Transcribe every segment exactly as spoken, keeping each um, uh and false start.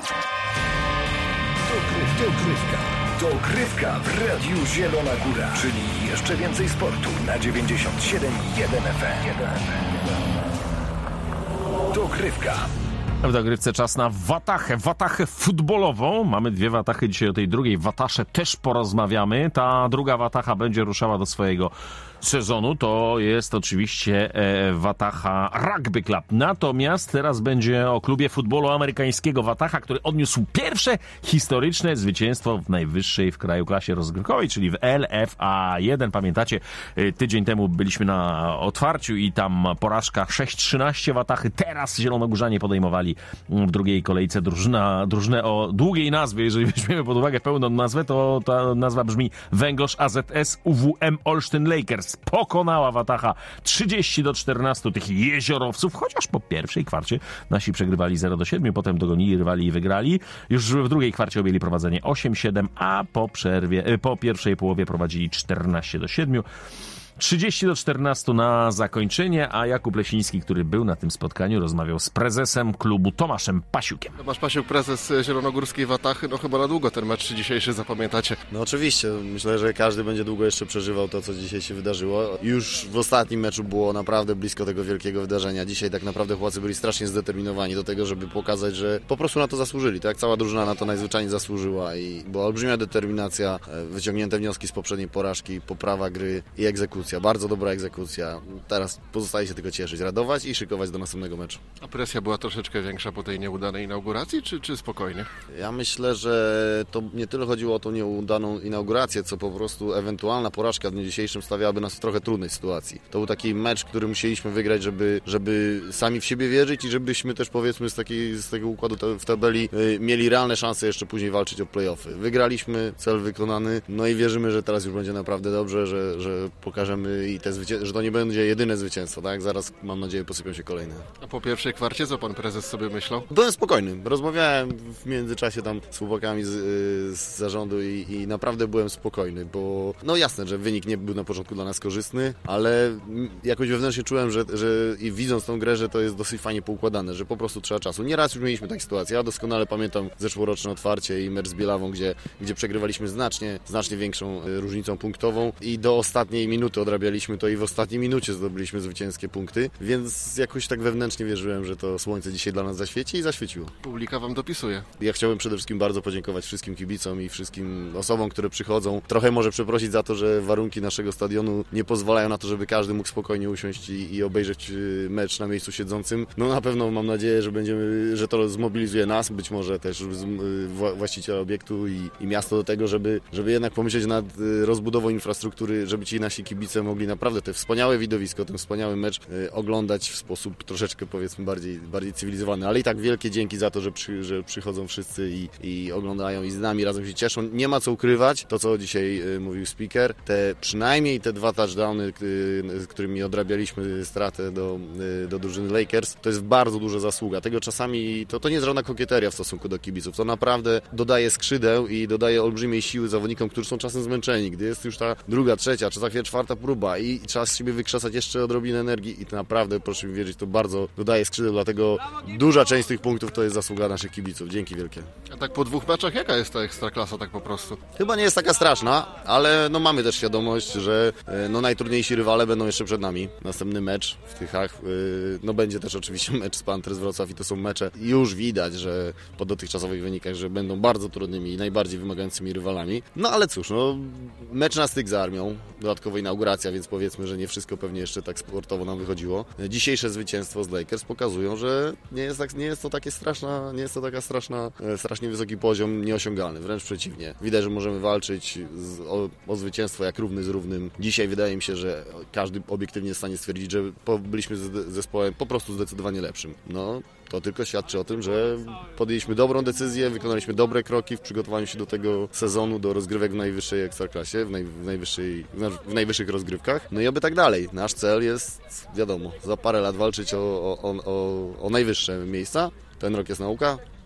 Dogrywka. Dogrywka w Radiu Zielona Góra. Czyli jeszcze więcej sportu na dziewięćdziesiąt siedem i jeden F M. Dogrywka. W dogrywce czas na watachę, watachę futbolową. Mamy dwie watachy dzisiaj, o tej drugiej watasze też porozmawiamy. Ta druga watacha będzie ruszała do swojego sezonu. To jest oczywiście e, watacha Rugby Club. Natomiast teraz będzie o klubie futbolu amerykańskiego Wataha, który odniósł pierwsze historyczne zwycięstwo w najwyższej w kraju klasie rozgrywkowej, czyli w L F A jeden. Pamiętacie, e, tydzień temu byliśmy na otwarciu i tam porażka sześć trzynaście Watachy. Teraz zielonogórzanie podejmowali w drugiej kolejce drużyna, drużynę o długiej nazwie. Jeżeli weźmiemy pod uwagę pełną nazwę, to ta nazwa brzmi Węgorz A Z S U W M Olsztyn Lakers. Pokonała Wataha trzydzieści do czternastu tych jeziorowców, chociaż po pierwszej kwarcie nasi przegrywali zero do siedmiu, potem dogonili rywali i wygrali. Już w drugiej kwarcie objęli prowadzenie osiem siedem, a po przerwie, po pierwszej połowie prowadzili czternaście do siedmiu. trzydzieści do czternastu na zakończenie, a Jakub Lesiński, który był na tym spotkaniu, rozmawiał z prezesem klubu Tomaszem Pasiukiem. Tomasz Pasiuk, prezes zielonogórskiej Watachy, no chyba na długo ten mecz dzisiejszy zapamiętacie. No oczywiście, myślę, że każdy będzie długo jeszcze przeżywał to, co dzisiaj się wydarzyło. Już w ostatnim meczu było naprawdę blisko tego wielkiego wydarzenia. Dzisiaj tak naprawdę chłopacy byli strasznie zdeterminowani do tego, żeby pokazać, że po prostu na to zasłużyli. Tak, cała drużyna na to najzwyczajniej zasłużyła i była olbrzymia determinacja, wyciągnięte wnioski z poprzedniej porażki, poprawa gry i egzekucja. Bardzo dobra egzekucja. Teraz pozostaje się tylko cieszyć, radować i szykować do następnego meczu. A presja była troszeczkę większa po tej nieudanej inauguracji, czy, czy spokojnie? Ja myślę, że to nie tyle chodziło o tą nieudaną inaugurację, co po prostu ewentualna porażka w dniu dzisiejszym stawiałaby nas w trochę trudnej sytuacji. To był taki mecz, który musieliśmy wygrać, żeby, żeby sami w siebie wierzyć i żebyśmy też, powiedzmy, z, takiej, z tego układu te, w tabeli y, mieli realne szanse jeszcze później walczyć o play-offy. Wygraliśmy, cel wykonany, no i wierzymy, że teraz już będzie naprawdę dobrze, że, że pokażemy i te zwycię- że to nie będzie jedyne zwycięstwo, tak? Zaraz, mam nadzieję, posypią się kolejne. A po pierwszej kwarcie co pan prezes sobie myślał? Byłem spokojny. Rozmawiałem w międzyczasie tam z chłopakami z, z zarządu i, i naprawdę byłem spokojny, bo no jasne, że wynik nie był na początku dla nas korzystny, ale jakoś wewnętrznie czułem, że, że i widząc tą grę, że to jest dosyć fajnie poukładane, że po prostu trzeba czasu. Nieraz już mieliśmy takie sytuacje. Ja doskonale pamiętam zeszłoroczne otwarcie i mecz z Bielawą, gdzie, gdzie przegrywaliśmy znacznie, znacznie większą różnicą punktową i do ostatniej minuty odrabialiśmy to i w ostatniej minucie zdobyliśmy zwycięskie punkty, więc jakoś tak wewnętrznie wierzyłem, że to słońce dzisiaj dla nas zaświeci i zaświeciło. Publika wam dopisuje. Ja chciałbym przede wszystkim bardzo podziękować wszystkim kibicom i wszystkim osobom, które przychodzą. Trochę może przeprosić za to, że warunki naszego stadionu nie pozwalają na to, żeby każdy mógł spokojnie usiąść i, i obejrzeć mecz na miejscu siedzącym. No na pewno mam nadzieję, że będziemy, że to zmobilizuje nas, być może też właściciela obiektu i, i miasto do tego, żeby, żeby jednak pomyśleć nad rozbudową infrastruktury, żeby ci nasi kibice mogli naprawdę te wspaniałe widowisko, ten wspaniały mecz y, oglądać w sposób troszeczkę, powiedzmy, bardziej, bardziej cywilizowany, ale i tak wielkie dzięki za to, że, przy, że przychodzą wszyscy i, i oglądają i z nami razem się cieszą. Nie ma co ukrywać, to co dzisiaj y, mówił speaker, te przynajmniej te dwa touchdowny, y, którymi odrabialiśmy stratę do, y, do drużyny Lakers, to jest bardzo duża zasługa. Tego czasami, to, to nie jest żadna kokieteria w stosunku do kibiców, to naprawdę dodaje skrzydeł i dodaje olbrzymiej siły zawodnikom, którzy są czasem zmęczeni, gdy jest już ta druga, trzecia, czy za chwilę czwarta próba i trzeba z siebie wykrzesać jeszcze odrobinę energii i to naprawdę, proszę mi wierzyć, to bardzo dodaje skrzydeł, dlatego duża część tych punktów to jest zasługa naszych kibiców. Dzięki wielkie. A tak po dwóch meczach jaka jest ta ekstraklasa tak po prostu? Chyba nie jest taka straszna, ale no mamy też świadomość, że no najtrudniejsi rywale będą jeszcze przed nami. Następny mecz w Tychach, no będzie też oczywiście mecz z Panthers Wrocław i to są mecze, już widać, że po dotychczasowych wynikach, że będą bardzo trudnymi i najbardziej wymagającymi rywalami. No ale cóż, no mecz na styk z Armią, dodatkowo inauguracja, więc powiedzmy, że nie wszystko pewnie jeszcze tak sportowo nam wychodziło. Dzisiejsze zwycięstwo z Lakers pokazują, że nie jest, tak, nie jest to takie straszna, nie jest to taka straszna, strasznie wysoki poziom nieosiągalny, wręcz przeciwnie. Widać, że możemy walczyć z, o, o zwycięstwo jak równy z równym. Dzisiaj wydaje mi się, że każdy obiektywnie jest w stanie stwierdzić, że po, byliśmy z zespołem po prostu zdecydowanie lepszym. No, to tylko świadczy o tym, że podjęliśmy dobrą decyzję, wykonaliśmy dobre kroki w przygotowaniu się do tego sezonu, do rozgrywek w najwyższej ekstraklasie, w, naj, w, najwyższej, w najwyższych rozgrywkach. No i oby tak dalej. Nasz cel jest, wiadomo, za parę lat walczyć o, o, o, o najwyższe miejsca. Ten rok jest nauka,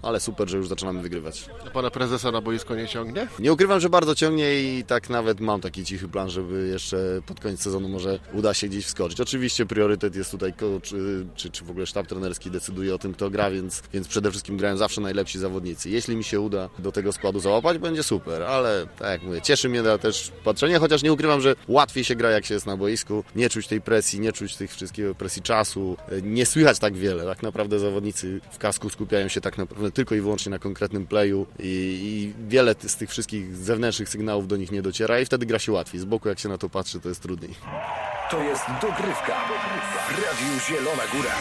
ale super, że już zaczynamy wygrywać. A pana prezesa na boisko nie ciągnie? Nie ukrywam, że bardzo ciągnie i tak nawet mam taki cichy plan, żeby jeszcze pod koniec sezonu może uda się gdzieś wskoczyć. Oczywiście priorytet jest tutaj coach, czy, czy, czy w ogóle sztab trenerski decyduje o tym, kto gra, więc, więc przede wszystkim grają zawsze najlepsi zawodnicy. Jeśli mi się uda do tego składu załapać, będzie super, ale tak jak mówię, cieszy mnie też patrzenie, chociaż nie ukrywam, że łatwiej się gra, jak się jest na boisku, nie czuć tej presji, nie czuć tych wszystkiego, presji czasu, nie słychać tak wiele. Tak naprawdę zawodnicy w kasku skupiają się tak naprawdę tylko i wyłącznie na konkretnym playu i, i wiele z tych wszystkich zewnętrznych sygnałów do nich nie dociera i wtedy gra się łatwiej. Z boku jak się na to patrzy, to jest trudniej. To jest dogrywka w Radiu Zielona Góra.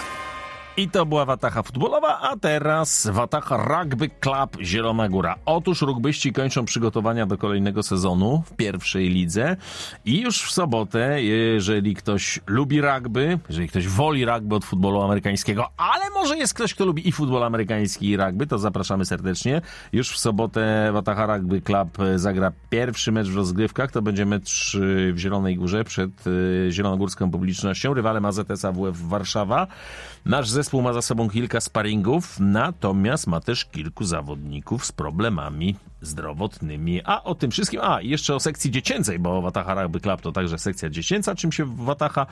I to była watacha futbolowa, a teraz watacha Rugby Club Zielona Góra. Otóż rugbyści kończą przygotowania do kolejnego sezonu w pierwszej lidze i już w sobotę, jeżeli ktoś lubi rugby, jeżeli ktoś woli rugby od futbolu amerykańskiego, ale może jest ktoś, kto lubi i futbol amerykański i rugby, to zapraszamy serdecznie. Już w sobotę watacha Rugby Club zagra pierwszy mecz w rozgrywkach, to będzie mecz w Zielonej Górze przed zielonogórską publicznością, rywalem A Z S A W F Warszawa. Nasz zespół ma za sobą kilka sparingów, natomiast ma też kilku zawodników z problemami zdrowotnymi. A o tym wszystkim, a jeszcze o sekcji dziecięcej, bo Wataha Rugby Club to także sekcja dziecięca, czym się Wataha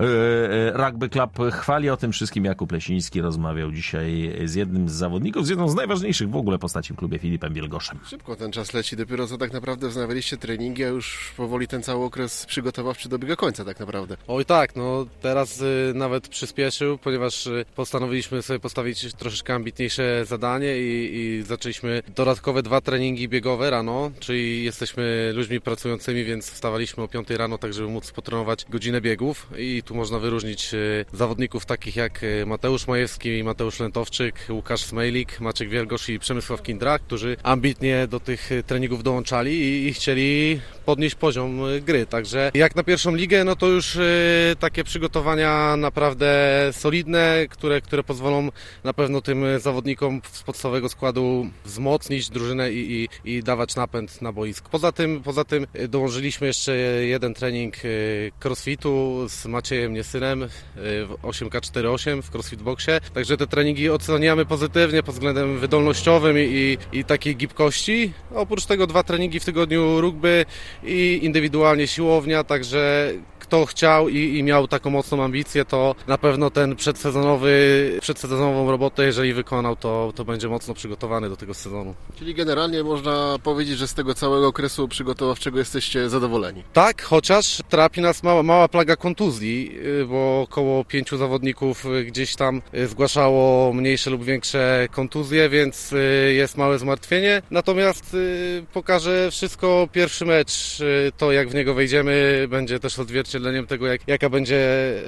yy, Rugby Club chwali. O tym wszystkim Jakub Lesiński rozmawiał dzisiaj z jednym z zawodników, z jedną z najważniejszych w ogóle postaci w klubie, Filipem Wielgoszem. Szybko ten czas leci, dopiero co tak naprawdę wznawialiście treningi, a już powoli ten cały okres przygotowawczy dobiega końca tak naprawdę. Oj tak, no teraz y, nawet przyspieszył, ponieważ y, postanowiliśmy sobie postawić troszeczkę ambitniejsze zadanie i, i zaczęliśmy dodatkowe dwa treningi biegowe rano, czyli jesteśmy ludźmi pracującymi, więc wstawaliśmy o piątej rano, tak żeby móc potrenować godzinę biegów i tu można wyróżnić y, zawodników takich jak Mateusz Majewski, Mateusz Lentowczyk, Łukasz Smejlik, Maciek Wielgosz i Przemysław Kindra, którzy ambitnie do tych treningów dołączali i, i chcieli podnieść poziom gry, także jak na pierwszą ligę, no to już y, takie przygotowania naprawdę solidne, które, które pozwolą na pewno tym zawodnikom z podstawowego składu wzmocnić drużynę i, i, i dawać napęd na boisku. Poza tym, poza tym dołożyliśmy jeszcze jeden trening crossfitu z Maciejem Niesynem w osiem K cztery osiem w CrossFit Boxie, także te treningi oceniamy pozytywnie pod względem wydolnościowym i, i, i takiej gibkości. Oprócz tego dwa treningi w tygodniu rugby i indywidualnie siłownia, także kto chciał i, i miał taką mocną ambicję, to na pewno ten przedsezonowy, przedsezonową robotę, jeżeli wykonał, to, to będzie mocno przygotowany do tego sezonu. Czyli generalnie można powiedzieć, że z tego całego okresu przygotowawczego jesteście zadowoleni. Tak, chociaż trapi nas mała, mała plaga kontuzji, bo około pięciu zawodników gdzieś tam zgłaszało mniejsze lub większe kontuzje, więc jest małe zmartwienie. Natomiast pokaże wszystko pierwszy mecz, to jak w niego wejdziemy, będzie też odzwierciedleniem tego, jak, jaka będzie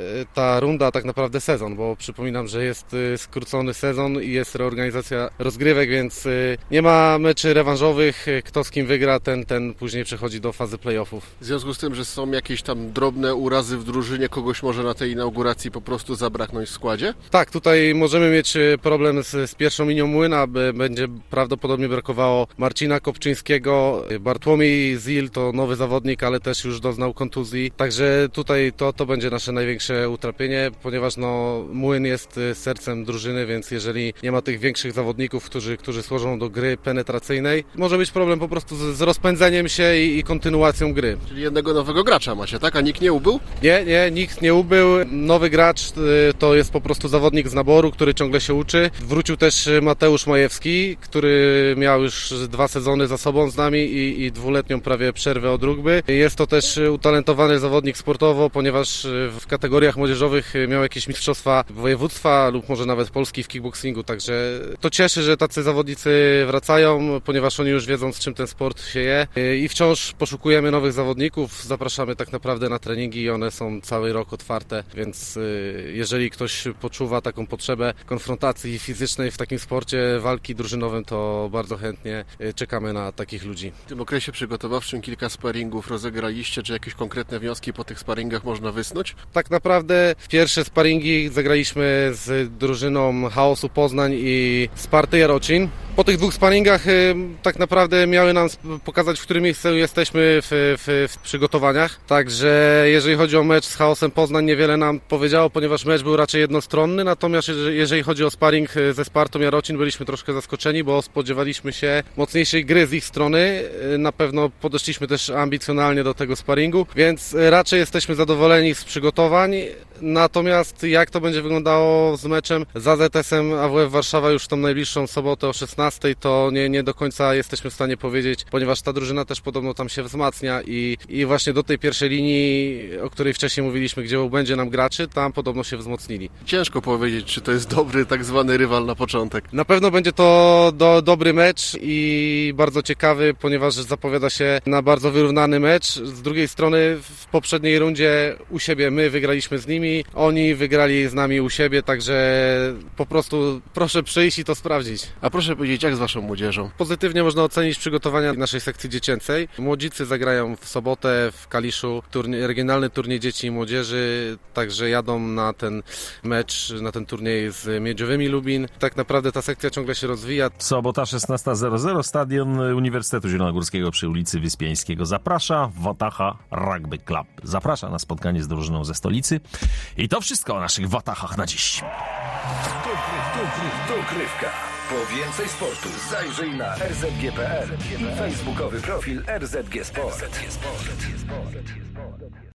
ta runda, a tak naprawdę sezon, bo przypominam, że jest skrócony sezon i jest reorganizacja rozgrywek, więc nie ma meczy rewanżowych. Kto z kim wygra, ten, ten później przechodzi do fazy playoffów. W związku z tym, że są jakieś tam drobne urazy w drużynie, kogoś może na tej inauguracji po prostu zabraknąć w składzie? Tak, tutaj możemy mieć problem z, z pierwszą linią młyna, będzie prawdopodobnie brakowało Marcina Kopczyńskiego, Bartłomiej Zil to nowy zawodnik, ale też już doznał kontuzji, także tutaj to, to będzie nasze największe utrapienie, ponieważ no, młyn jest sercem drużyny, więc jeżeli nie ma tych większych zawodników, którzy, którzy służą do gry penetracyjnej, może być problem po prostu z, z rozpędzeniem się i, i kontynuacją gry. Czyli jednego nowego gracza macie, tak? A nikt nie ubył? Nie, nie, nikt nie ubył. Nowy gracz to jest po prostu zawodnik z naboru, który ciągle się uczy. Wrócił też Mateusz Majewski, który miał już dwa sezony za sobą z nami i, i dwuletnią prawie przerwę od rugby. Jest to też utalentowany zawodnik sportowo, ponieważ w kategoriach młodzieżowych miał jakieś mistrzostwa województwa lub może nawet Polski w kickboxingu, także to cieszy, że tacy zawodnicy wracają, ponieważ oni już wiedzą, z czym ten sport się je i wciąż poszukujemy nowych zawodników, zapraszamy tak naprawdę na treningi i one są cały rok otwarte, więc jeżeli ktoś poczuwa taką potrzebę konfrontacji fizycznej w takim sporcie, walki drużynowym, to bardzo chętnie czekamy na takich ludzi. W tym okresie przygotowawczym kilka sparingów rozegraliście, czy jakieś konkretne wnioski po tych sparingach można wysnuć? Tak naprawdę pierwsze sparingi zagraliśmy z drużyną Chaosu Poznań i Sparty Jarocin. Po tych dwóch sparingach y, tak naprawdę miały nam pokazać, w którym miejscu jesteśmy w, w, w przygotowaniach. Także jeżeli chodzi o mecz z Chaosem Poznań, niewiele nam powiedziało, ponieważ mecz był raczej jednostronny. Natomiast jeżeli chodzi o sparing ze Spartą Jarocin, byliśmy troszkę zaskoczeni, bo spodziewaliśmy się mocniejszej gry z ich strony. Na pewno podeszliśmy też ambicjonalnie do tego sparingu, więc raczej jesteśmy zadowoleni z przygotowań. Natomiast jak to będzie wyglądało z meczem z A Z S-em A W F Warszawa już w tą najbliższą sobotę o szesnastej, to nie, nie do końca jesteśmy w stanie powiedzieć, ponieważ ta drużyna też podobno tam się wzmacnia i, i właśnie do tej pierwszej linii, o której wcześniej mówiliśmy, gdzie będzie nam graczy, tam podobno się wzmocnili. Ciężko powiedzieć, czy to jest dobry tak zwany rywal na początek. Na pewno będzie to do, dobry mecz i bardzo ciekawy, ponieważ zapowiada się na bardzo wyrównany mecz. Z drugiej strony w poprzedniej rundzie u siebie my wygraliśmy z nimi, oni wygrali z nami u siebie, także po prostu proszę przyjść i to sprawdzić. A proszę powiedzieć, jak z waszą młodzieżą? Pozytywnie można ocenić przygotowania naszej sekcji dziecięcej. Młodzicy zagrają w sobotę w Kaliszu turniej, regionalny turniej dzieci i młodzieży, także jadą na ten mecz, na ten turniej z Miedziowymi Lubin. Tak naprawdę ta sekcja ciągle się rozwija. Sobota szesnasta zero zero, stadion Uniwersytetu Zielonogórskiego przy ulicy Wyspiańskiego zaprasza. Wataha Rugby Club zaprasza na spotkanie z drużyną ze stolicy. I to wszystko o naszych watachach na dziś. Dogrywka. Po więcej sportu zajrzyj na r z g kropka p l i facebookowy profil R Z G Sport.